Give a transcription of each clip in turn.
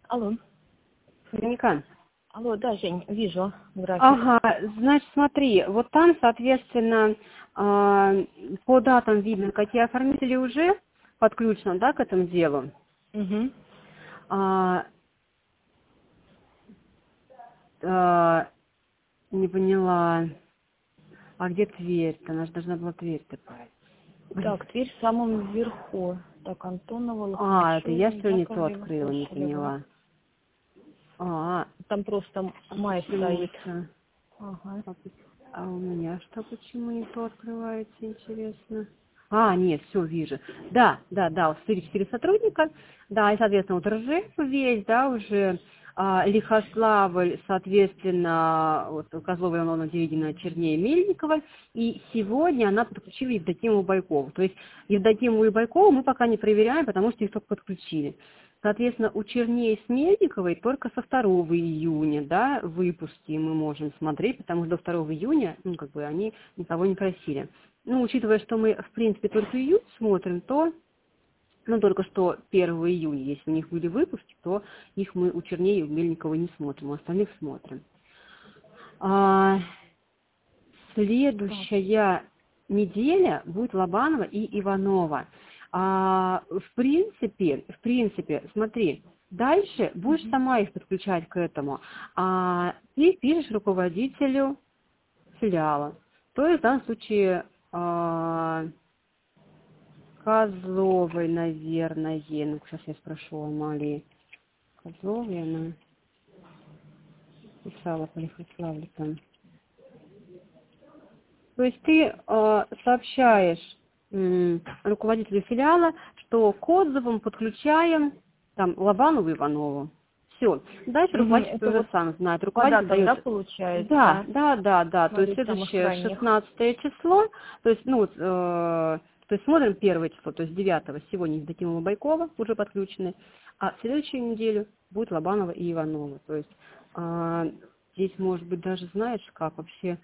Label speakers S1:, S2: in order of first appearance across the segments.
S1: Алло.
S2: Вероника.
S1: Алло, да, Жень, вижу график.
S2: Ага, значит, смотри, вот там, соответственно, по датам видно, какие оформители уже подключены, да, к этому делу.
S1: Угу.
S2: А, не поняла, а где Тверь-то? Она же должна была Тверь такая.
S1: Так, Тверь в самом верху. Так, Антонова,
S2: Это я,
S1: Лохмачева,
S2: что не то
S1: Яковлева,
S2: открыла, не
S1: Кошелева.
S2: поняла.
S1: Там просто май стоит.
S2: Почему-то.
S1: Ага.
S2: А у меня что, почему не то открывается, интересно? Нет, все, вижу. Да, вот 4 сотрудника, да, и, соответственно, вот Ржев весь, да, уже Лихославль, соответственно, вот Козлова Ивановна Девидина, Чернея, Мельникова, и сегодня она подключила Евдокимову Байкову. То есть Евдокимову и Байкову мы пока не проверяем, потому что их только подключили. Соответственно, у Чернея с Мельниковой только со 2 июня, да, выпуски мы можем смотреть, потому что до 2 июня, они никого не просили. Учитывая, что мы, в принципе, только июнь смотрим, то, только что 1 июня, если у них были выпуски, то их мы у Чернея и у Мельниковой не смотрим, у остальных смотрим. Следующая неделя будет Лобанова и Иванова. В принципе, смотри, дальше будешь сама их подключать к этому. Ты пишешь руководителю филиала. То есть в данном случае Козловой, наверное. Сейчас я спрошу у Амалии. Козловой она писала по Лихославлю там. То есть ты сообщаешь руководителю филиала, что к отзывам подключаем там Лобанову и Иванову. Все. Дальше руководитель уже сам знает. Руководитель дает...
S1: Да, получается?
S2: Да. То есть
S1: Смотреть самых
S2: следующее
S1: ранних.
S2: 16 число. То есть, то есть смотрим 1 число, то есть 9 сегодня Евдокимова Байкова уже подключены, а в следующую неделю будет Лобанова и Иванова. То есть здесь, может быть, даже знаешь, как вообще...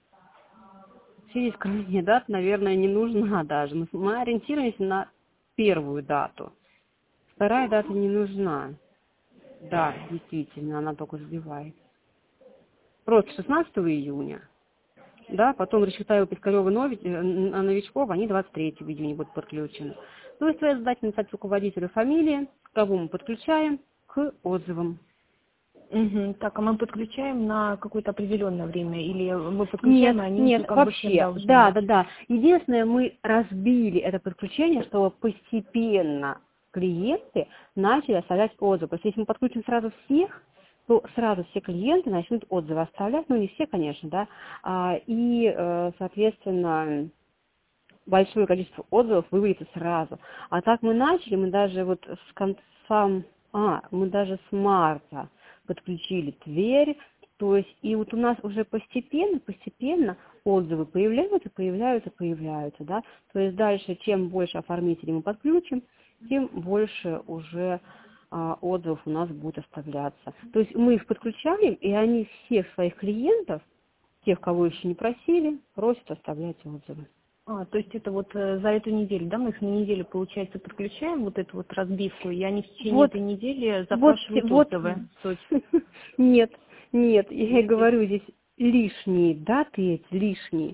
S2: Через крайняя дата, наверное, не нужна даже. Мы ориентируемся на 1 дату. 2 дата не нужна. Да, действительно, она только сбивает. Просто 16 июня. Да, потом Решетаева, Пискарева, Новичкова, они 23 июня будут подключены. То есть твоя задача написать руководителю фамилии, кого мы подключаем к отзывам.
S1: Так, а мы подключаем на какое-то определенное время? Или мы подключаем,
S2: Нет,
S1: а они всем
S2: вообще,
S1: должны быть?
S2: да. Единственное, мы разбили это подключение, чтобы постепенно клиенты начали оставлять отзывы. То есть если мы подключим сразу всех, то сразу все клиенты начнут отзывы оставлять, не все, конечно, да, соответственно, большое количество отзывов вывалится сразу. А так мы начали, мы даже вот с конца, мы даже с марта подключили Тверь, то есть и вот у нас уже постепенно отзывы появляются, да, то есть дальше, чем больше оформителей мы подключим, тем больше уже отзывов у нас будет оставляться. То есть мы их подключаем, и они всех своих клиентов, тех, кого еще не просили, просят оставлять отзывы.
S1: То есть это вот за эту неделю, да, мы их на неделю, получается, подключаем, вот эту вот разбивку, и они в течение этой недели запрашивают отзывы.
S2: Нет, я и говорю, здесь лишние даты эти, лишние.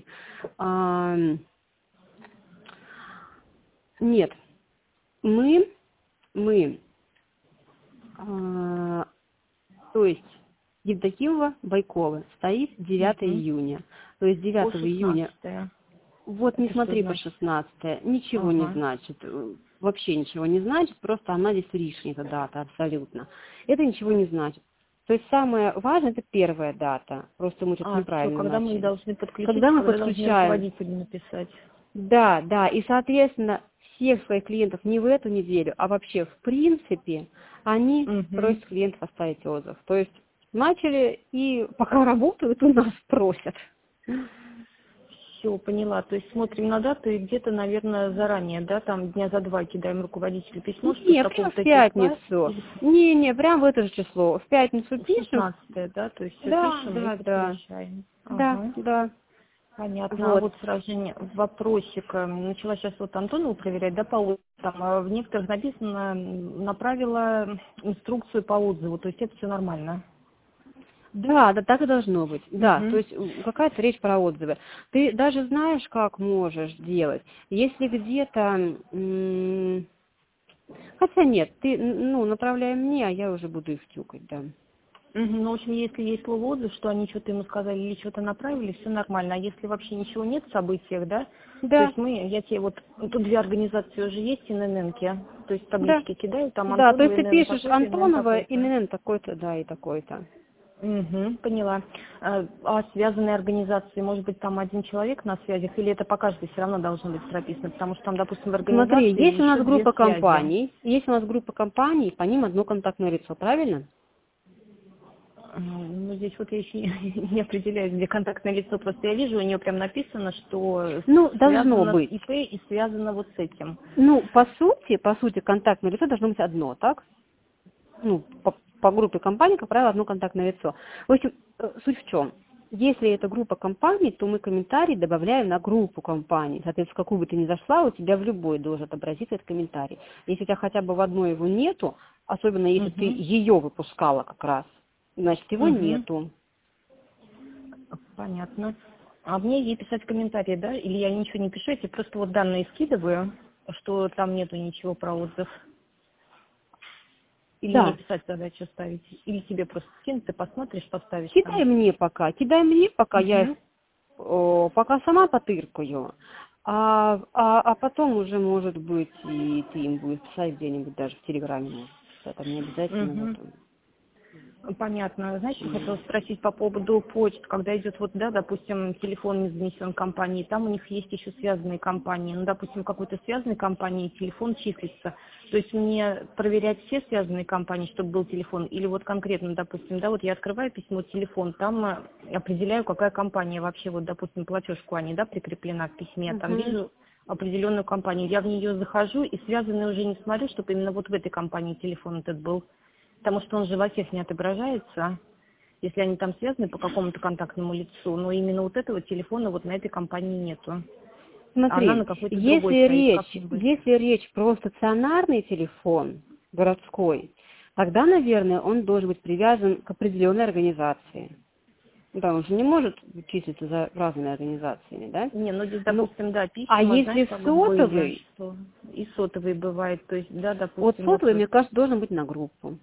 S2: Нет, мы, то есть Евдокимова, Байкова стоит 9 июня. То есть 9 июня... Вот не смотри по 16, ничего не значит, вообще ничего не значит, просто она здесь лишняя, эта дата, абсолютно. Это ничего не значит. То есть самое важное, это 1 дата, просто мы тут неправильно
S1: когда
S2: начали.
S1: мы должны подключить,
S2: Когда мы
S1: должны
S2: подключаем,
S1: руководителю написать.
S2: Да, и, соответственно, всех своих клиентов не в эту неделю, а вообще в принципе, они просят клиентов оставить отзыв. То есть начали и пока работают, у нас просят.
S1: Все, поняла. То есть смотрим на дату и где-то, наверное, заранее, да, там дня за 2 кидаем руководителю письмо, что
S2: Нет, прям в пятницу. Не, прям в это же число. В пятницу пишем.
S1: 16, да, то есть все пишем и подключаем.
S2: Да.
S1: Понятно. Вот. А вот сразу же вопросик. Начала сейчас вот Антонову проверять, да, по Там в некоторых написано, направила инструкцию по отзыву, то есть это все нормально.
S2: Да, да, так и должно быть. Да, то
S1: Угу.
S2: есть какая-то речь про отзывы. Ты даже знаешь, как можешь делать. Если где-то... Хотя нет, ты, направляй мне, а я уже буду их тюкать, да.
S1: Ну, в общем, если есть слово отзыв, что они что-то ему сказали или что-то направили, все нормально. А если вообще ничего нет в событиях, да, то
S2: Да,
S1: есть я тебе тут две организации уже есть, ИНН-ки, то есть
S2: да.
S1: таблички кидаю, там
S2: Да, то
S1: Антонова,
S2: есть ты
S1: ИНН
S2: пишешь
S1: такой-то, ИНН
S2: Антонова,
S1: такой-то.
S2: ИНН такой-то, да, и такой-то.
S1: Угу, поняла. А связанные организации, может быть, там один человек на связях, или это по каждой все равно должно быть прописано, потому что там, допустим, в
S2: Смотри,
S1: организации
S2: есть у нас
S1: еще две связи.
S2: есть у нас группа компаний, по ним одно контактное лицо, правильно?
S1: Ну, здесь вот я еще не определяюсь, где контактное лицо, просто я вижу, у нее прям написано, что
S2: Ну, должно
S1: связано с
S2: быть.
S1: ИП и связано вот с этим.
S2: Ну, по сути, контактное лицо должно быть одно, так? Ну, по группе компаний, как правило, одно контактное лицо. В общем, суть в чем? Если это группа компаний, то мы комментарий добавляем на группу компаний. Соответственно, в какую бы ты ни зашла, у тебя в любой должен отобразиться этот комментарий. Если у тебя хотя бы в одной его нету, особенно если ты
S1: Угу,
S2: ее выпускала как раз, значит, его
S1: угу,
S2: нету.
S1: понятно. А мне ей писать комментарии, да? Или я ничего не пишу, я тебе просто вот данные скидываю, что там нету ничего про отзыв. Или мне
S2: Да,
S1: писать задачу ставить. Или тебе просто скинуть, ты посмотришь, поставишь там.
S2: кидай мне пока, я их
S1: Угу.
S2: пока сама потыркаю, а потом уже, может быть, и ты им будешь писать где-нибудь даже в Телеграме, может. Это не обязательно в
S1: Угу.
S2: этом.
S1: Понятно. Знаешь, что хотела спросить по поводу почт, когда идет вот, да, допустим, телефон не занесен компании, там у них есть еще связанные компании. Ну, допустим, какой-то связанной компании телефон числится. То есть мне проверять все связанные компании, чтобы был телефон, или вот конкретно, допустим, да, вот я открываю письмо, телефон, там определяю, какая компания вообще, вот, допустим, платежку они, да, прикреплена в письме, там
S2: Мгм.
S1: вижу определенную компанию, я в нее захожу и связанные уже не смотрю, чтобы именно вот в этой компании телефон этот был. Потому что он же во всех не отображается, если они там связаны по какому-то контактному лицу, но именно вот этого телефона вот на этой компании нету. А она
S2: Смотри,
S1: на какой-то другой
S2: если
S1: стоит, как
S2: речь,
S1: мне быть?
S2: если речь про стационарный телефон городской, тогда, наверное, он должен быть привязан к определенной организации. Да, он же не может числиться за разными организациями, да?
S1: Не, ну здесь,
S2: Ну,
S1: допустим, да,
S2: а
S1: письма, знаешь,
S2: если
S1: как были,
S2: сотовый,
S1: что и сотовые бывают, то есть, да,
S2: вот
S1: допустим, вот,
S2: сотовый, мне кажется, должен быть на группу.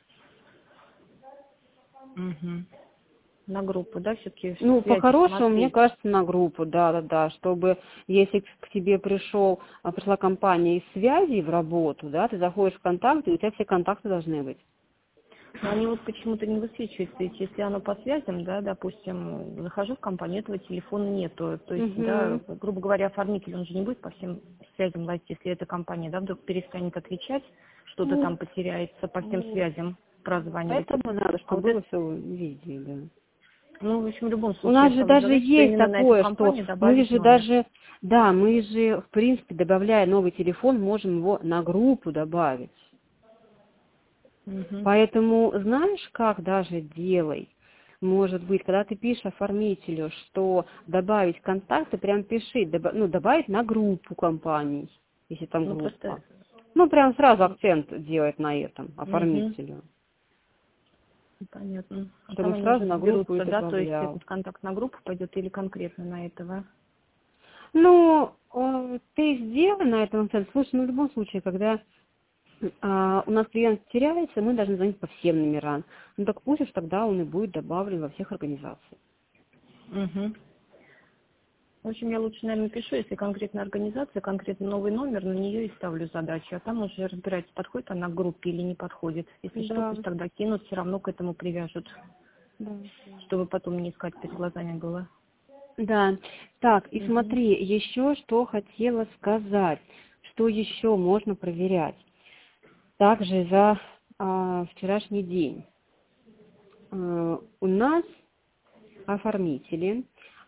S1: мгм, на группу, да, все-таки
S2: Ну,
S1: связи
S2: по-хорошему, мне
S1: смотреть.
S2: кажется, на группу, да, чтобы, если к тебе пришла компания из связи в работу, да, ты заходишь в контакты, и у тебя все контакты должны быть.
S1: Но они вот почему-то не высвечиваются, ведь если оно по связям, да, допустим, захожу в компанию, этого телефона нету, то есть, да,
S2: Угу.
S1: грубо говоря, оформитель, он же не будет по всем связям лазить, если эта компания, да, вдруг перестанет отвечать, что-то там
S2: Вот,
S1: потеряется по всем
S2: вот.
S1: связям, прозванивать.
S2: Поэтому надо,
S1: А
S2: чтобы
S1: вот это,
S2: было все везде, да.
S1: ну, в общем, в любом
S2: У
S1: случае,
S2: нас же
S1: это
S2: даже
S1: задача, что
S2: есть
S1: именно на эту
S2: такое, что
S1: компанию
S2: мы
S1: добавить
S2: же
S1: номер.
S2: даже, да, мы же, в принципе, добавляя новый телефон, можем его на группу добавить.
S1: Угу.
S2: Поэтому знаешь, как даже делай? Может быть, когда ты пишешь оформителю, что добавить контакты, прям пиши, добавить на группу компаний, если там
S1: Ну, просто,
S2: группа. Ну, прям сразу акцент делать на этом
S1: угу.
S2: оформителю,
S1: Понятно. А там
S2: чтобы
S1: они уже
S2: сразу на группу и
S1: разберутся, да, то есть
S2: добавлял.
S1: этот контакт на группу пойдет или конкретно на этого.
S2: Ну, ты сделай на этом акцент. Слушай, ну, в любом случае, когда у нас клиент теряется, мы должны звонить по всем номерам. Ну, так пусть уж тогда он и будет добавлен во всех организациях.
S1: Угу. В общем, я лучше, наверное, пишу, если конкретная организация, конкретно новый номер, на нее и ставлю задачу, а там уже разбирать, подходит она к группе или не подходит. Если что,
S2: Да,
S1: пусть тогда кинут, все равно к этому привяжут,
S2: да.
S1: чтобы потом не искать перед глазами было.
S2: Да, так, и
S1: Угу.
S2: смотри, еще что хотела сказать, что еще можно проверять. Также за вчерашний день у нас оформители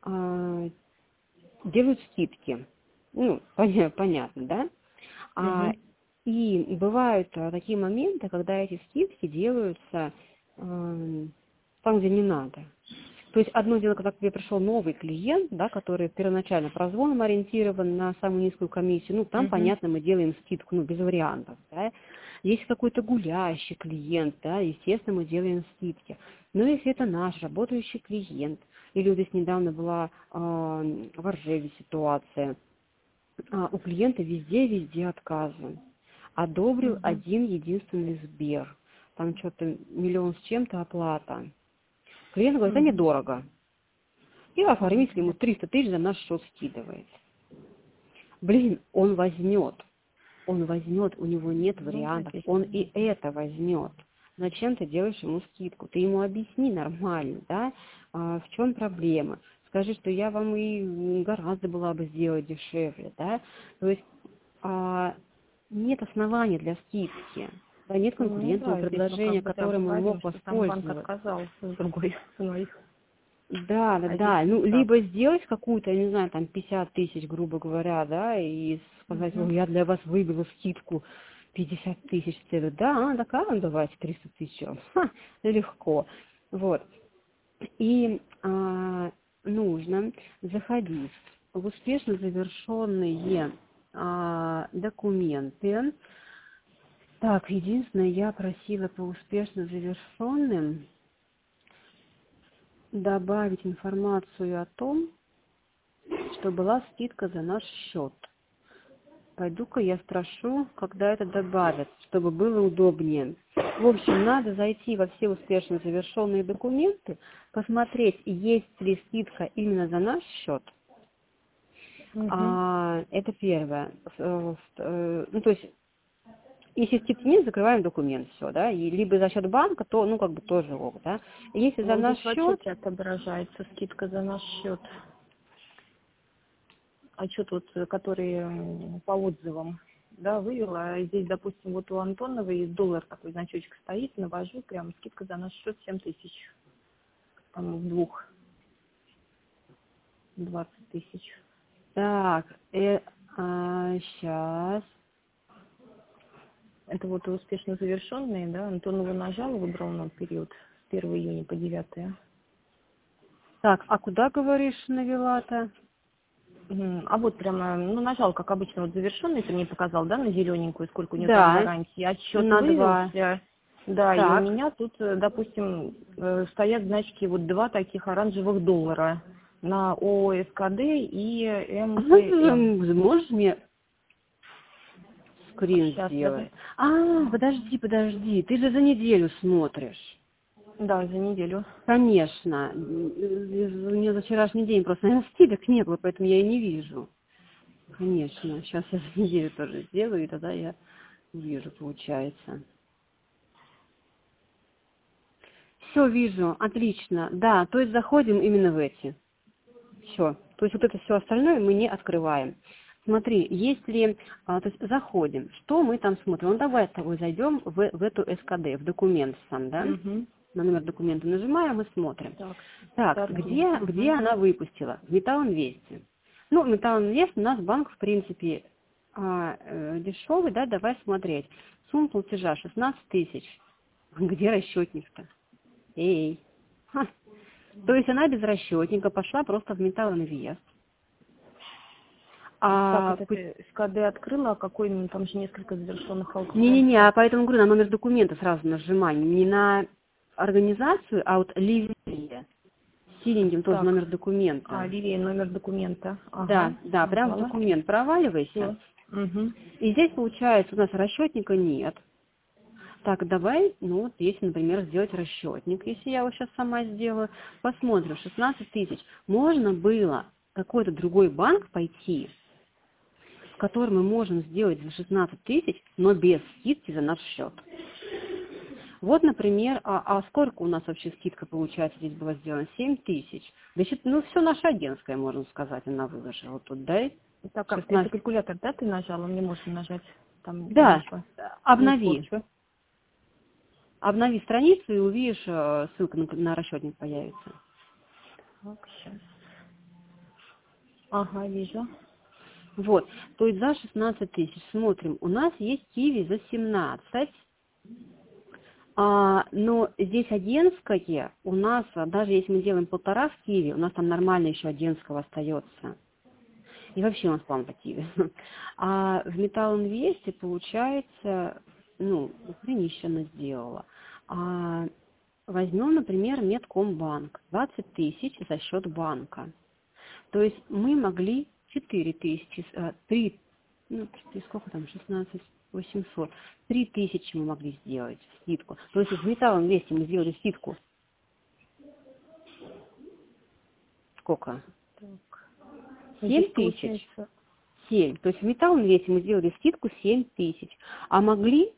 S2: делают скидки. Ну, понятно, да? А,
S1: Угу.
S2: и бывают такие моменты, когда эти скидки делаются там, где не надо. То есть одно дело, когда к тебе пришел новый клиент, да, который первоначально прозвоном ориентирован на самую низкую комиссию, ну, там, понятно, мы делаем скидку, ну, без вариантов, да. Если какой-то гулящий клиент, да, естественно, мы делаем скидки. Но если это наш работающий клиент, или вот здесь недавно была в Ржеве ситуация, у клиента везде отказы. Одобрил один единственный Сбер. Там что-то 1 миллион с чем-то оплата. Клиент говорит, а недорого. И оформитель ему 300 тысяч за наш счет скидывает. Блин, он возьмет, у него нет вариантов, он и это возьмет. Зачем ты делаешь ему скидку? Ты ему объясни нормально, да, в чем проблема. Скажи, что я вам и гораздо была бы сделать дешевле, да. То есть нет оснований для скидки. Да, нет конкурентного предложения, которым он мог воспользоваться.
S1: Банк отказал с другой ценой.
S2: Да. Ну, либо сделать какую-то, я не знаю, там 50 тысяч, грубо говоря, да, и сказать, я для вас выбила скидку 50 тысяч. Да, такая, давайте 300 тысяч. Легко. Вот. И нужно заходить в успешно завершенные документы. Так, единственное, я просила по успешно завершенным добавить информацию о том, что была скидка за наш счет. Пойду-ка я спрошу, когда это добавят, чтобы было удобнее. В общем, надо зайти во все успешно завершенные документы, посмотреть, есть ли скидка именно за наш счет. Это первое. Ну, то есть, если скидки нет, закрываем документ, все, да, и либо за счет банка, то, ну, как бы тоже ок, да. Если за наш счет...
S1: отображается скидка за наш счет. Отчет, вот, который по отзывам, да, вывела. Здесь, допустим, вот у Антоновой доллар такой значочек стоит, навожу, прям скидка за наш счет 7 тысяч. Там в двух 20 тысяч.
S2: Так, сейчас...
S1: Это вот успешно завершенные, да, Антонова нажала, выбрал нам период с 1 июня по 9.
S2: Так, а куда, говоришь, навела-то?
S1: А вот прямо, ну, нажал, как обычно, вот завершенный, ты мне показал, да, на зелененькую, сколько у нее
S2: Да,
S1: там гарантии, отсчет
S2: на
S1: вывелся. Да, и у
S2: Так.
S1: меня тут, допустим, стоят значки, вот 2 таких оранжевых доллара на ОСКД и МТМ.
S2: Можешь мне скрин
S1: Сейчас,
S2: сделать? Подожди, ты же за неделю смотришь.
S1: да, за неделю.
S2: Конечно. У меня за вчерашний день просто, наверное, скидок не было, поэтому я и не вижу. Конечно. Сейчас я за неделю тоже сделаю, и тогда я увижу, получается. Все вижу, отлично. Да, то есть заходим именно в эти. Все. То есть вот это все остальное мы не открываем. Смотри, если, то есть заходим, что мы там смотрим? Ну, давай с тобой зайдем в эту СКД, в документ сам, да? На номер документа нажимаем и смотрим. Так, где она выпустила? В Металлинвесте. Ну, Металлинвест у нас банк, в принципе, дешевый, да, давай смотреть. Сумма платежа 16 тысяч. Где расчетник-то? Эй. То есть она без расчетника пошла просто в Металлинвест.
S1: Так, это ты СКД открыла, а какой, там же несколько завершенных аукционов.
S2: Не, поэтому говорю, на номер документа сразу нажимаем. Не на организацию, а вот Ливия. Синеньким тоже номер документа.
S1: Ливия, номер документа. Ага.
S2: Да, прям в документ проваливайся. И здесь, получается, у нас расчетника нет. Так, давай, ну вот, если, например, сделать расчетник, если я его сейчас сама сделаю, посмотрим, 16 тысяч. Можно было какой-то другой банк пойти, в который мы можем сделать за 16 тысяч, но без скидки за наш счет. Вот, например, сколько у нас вообще скидка, получается, здесь была сделана? 7 тысяч. Значит, ну, все наше агентское, можно сказать, она выложила. Вот тут, да?
S1: Так, 16... это калькулятор, да, ты нажала? Мне можно нажать? Там
S2: да, обнови. Обнови страницу и увидишь, ссылка на расчетник появится.
S1: Так, сейчас. Ага, вижу.
S2: Вот, то есть за 16 тысяч. Смотрим, у нас есть киви за 17. Но здесь Оденское у нас, даже если мы делаем 1,5 в Киеве, у нас там нормально еще Оденского остается. И вообще у нас план по Киеве. А в Металлинвесте, получается, хренище она сделала. Возьмем, например, Меткомбанк. 20 тысяч за счет банка. То есть мы могли 4 тысячи, сколько там, 16 800, 3 тысячи мы могли сделать скидку. То есть в Металлинвесте мы сделали скидку. Сколько? 7 тысяч. 7. То есть в Металлинвесте мы сделали скидку 7 тысяч. А могли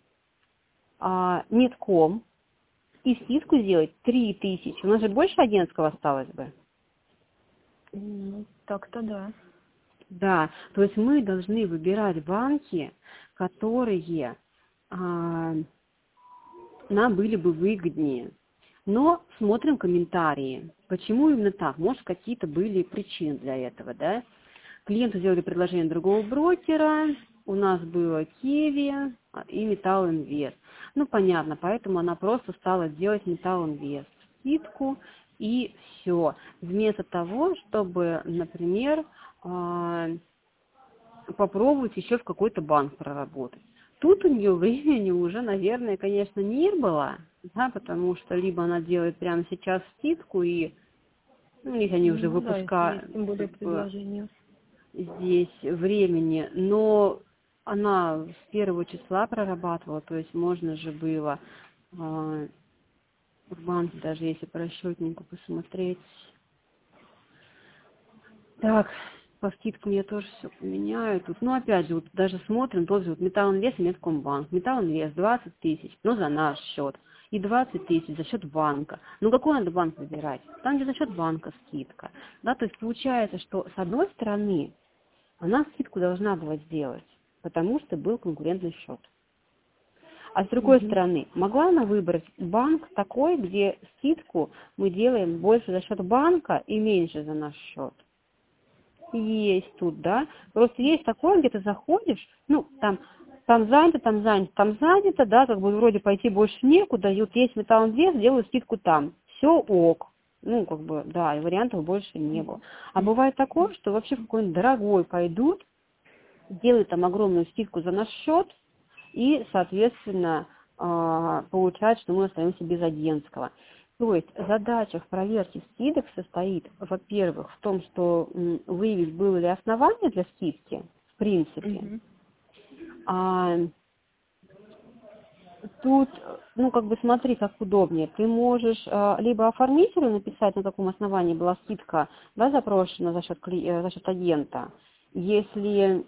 S2: Метком и скидку сделать 3 тысячи. У нас же больше Оденского осталось бы.
S1: Так-то да.
S2: Да, то есть мы должны выбирать банки, которые нам были бы выгоднее. Но смотрим комментарии. Почему именно так? Может, какие-то были причины для этого, да? Клиенту сделали предложение другого брокера, у нас было Киви и Металлинвест. Понятно, поэтому она просто стала делать Металлинвест скидку и все. Вместо того, чтобы, например, попробовать еще в какой-то банк проработать. Тут у нее времени уже, наверное, конечно, не было, да, потому что либо она делает прямо сейчас скидку, и если они уже выпускают,
S1: тем более предложение.
S2: Здесь времени, но она с 1 числа прорабатывала, то есть можно же было в банке, даже если по расчетнику посмотреть. Так, по скидкам я тоже все поменяю тут. Опять же, даже смотрим, тот же Металлинвест и Меткомбанк. Металлинвест 20 тысяч, но за наш счет. И 20 тысяч за счет банка. Какой надо банк выбирать? Там, где за счет банка скидка. Да, то есть получается, что с одной стороны она скидку должна была сделать, потому что был конкурентный счет. А с другой стороны, могла она выбрать банк такой, где скидку мы делаем больше за счет банка и меньше за наш счет. Есть тут, да. Просто есть такое, где ты заходишь, там занято, да, вроде пойти больше некуда, и есть Металлинвест, делаю скидку там. Все ок. Да, и вариантов больше не было. А бывает такое, что вообще в какой-нибудь дорогой пойдут, делают там огромную скидку за наш счет, и, соответственно, получают, что мы остаемся без Оденского. То есть задача в проверке скидок состоит, во-первых, в том, что выявить, было ли основание для скидки, в принципе. Тут, смотри, как удобнее. Ты можешь либо оформителю написать, на каком основании была скидка, да, запрошена за счет агента. Если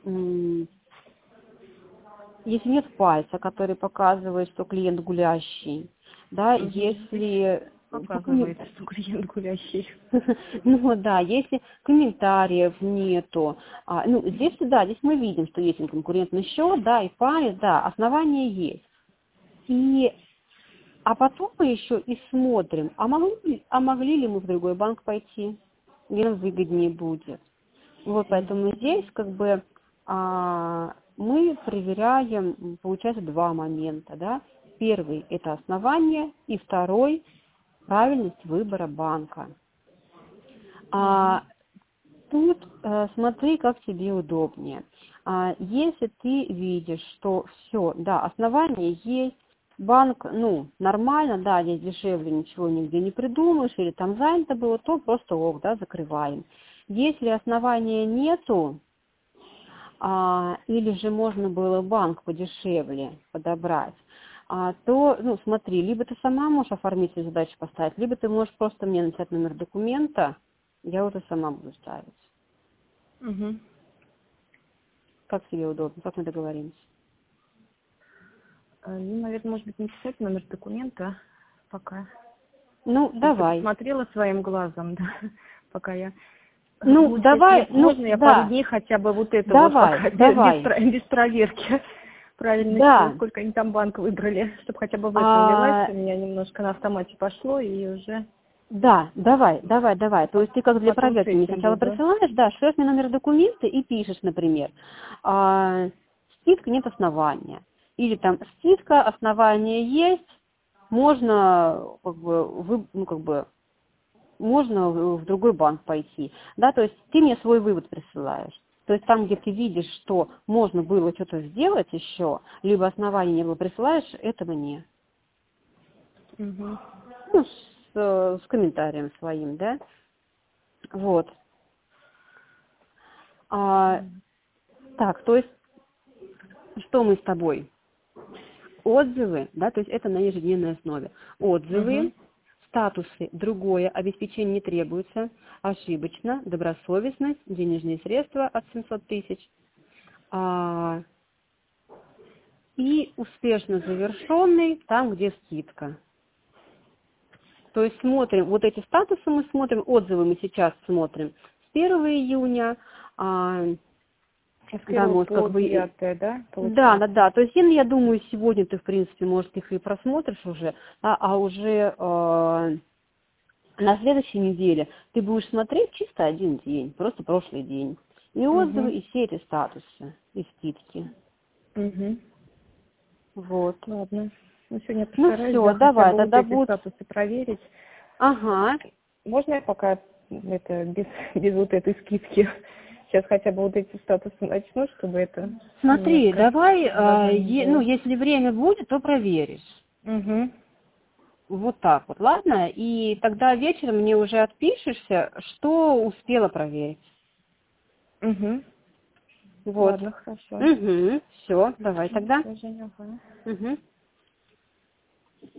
S2: нет пальца, который показывает, что клиент гулящий, да, если...
S1: Показывает, что клиент гулящий.
S2: Если комментариев нету. Здесь мы видим, что есть конкурентный счет, да, и палец, да, основания есть. А потом мы еще и смотрим, могли ли мы в другой банк пойти, где нам выгоднее будет. Поэтому здесь мы проверяем, получается, 2 момента, да. Первый – это основание, и второй – правильность выбора банка. Тут смотри, как тебе удобнее. Если ты видишь, что все, да, основание есть, банк, нормально, да, здесь дешевле, ничего нигде не придумаешь, или там занято было, то просто да, закрываем. Если основания нету, или же можно было банк подешевле подобрать, то, смотри, либо ты сама можешь оформитель задачу поставить, либо ты можешь просто мне написать номер документа, я уже сама буду ставить. Как тебе удобно? Как мы договоримся?
S1: Наверное, может быть, не писать номер документа пока.
S2: Давай.
S1: Я посмотрела своим глазом, да, пока я...
S2: давай.
S1: Можно я пару дней хотя бы
S2: давай.
S1: Без проверки. Правильно,
S2: да.
S1: сколько они там банк выбрали, чтобы хотя бы в этом вилась, у меня немножко на автомате пошло, и уже...
S2: Да, давай. То есть ты как для проверки мне сначала присылаешь, да, шлешь мне номер документа и пишешь, например, скидка нет основания. Или там скидка, основание есть, можно можно в другой банк пойти, да, то есть ты мне свой вывод присылаешь. То есть там, где ты видишь, что можно было что-то сделать еще, либо оснований не было, присылаешь это мне.
S1: Угу.
S2: Ну, с комментарием своим, да. Вот. Так, то есть, что мы с тобой? Отзывы, да, то есть это на ежедневной основе. Отзывы, статусы, другое, обеспечение не требуется, ошибочно, добросовестность, денежные средства от 700 тысяч. И успешно завершенный, там, где скидка. То есть смотрим, вот эти статусы мы смотрим, отзывы мы сейчас смотрим с 1 июня.
S1: С 1 по 9, да?
S2: Да. То есть, я думаю, сегодня ты, в принципе, может, их и просмотришь уже, а уже на следующей неделе ты будешь смотреть чисто один день, просто прошлый день. И отзывы, и все эти статусы, и скидки. Вот.
S1: Ладно. Ну, сегодня я постараюсь,
S2: все,
S1: да,
S2: давай,
S1: хотя бы
S2: тогда
S1: вот эти
S2: будет...
S1: статусы проверить.
S2: Ага.
S1: Можно я пока это без вот этой скидки? Сейчас хотя бы вот эти статусы начну, чтобы это...
S2: Смотри,
S1: немножко
S2: давай,
S1: было.
S2: если время будет, то проверишь. Вот так вот, ладно? И тогда вечером мне уже отпишешься, что успела проверить. Вот.
S1: Ладно, хорошо.
S2: Все, давай тогда.
S1: Женя, ага.